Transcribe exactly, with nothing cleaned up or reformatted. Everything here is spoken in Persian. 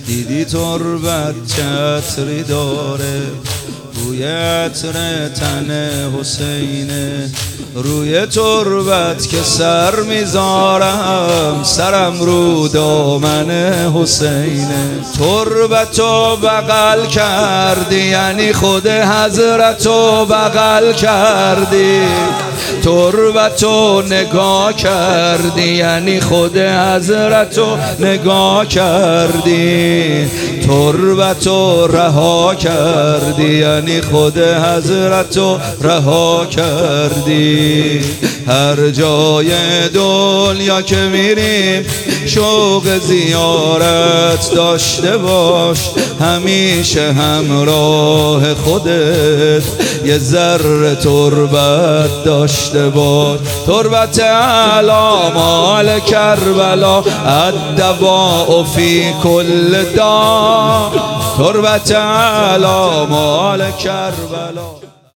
دیدی تربت چتری داره، روی عطر تن حسینه، روی تربت که سر میذارم سرم رو دامن حسینه. تربتو بغل کردی یعنی خود حضرتو بغل کردی، تربتو نگاه کردی یعنی خود حضرتو نگاه کردی، تربتو رها کردی یعنی خود حضرتو رها کردی. هر جای دنیا که میریم شوق زیارت داشته باش، همیشه همراه خودت یه ذره تربت داشته باش. تربت اعلی مال کربلا الدواء فی کل داء، تربت اعلی مال کربلا.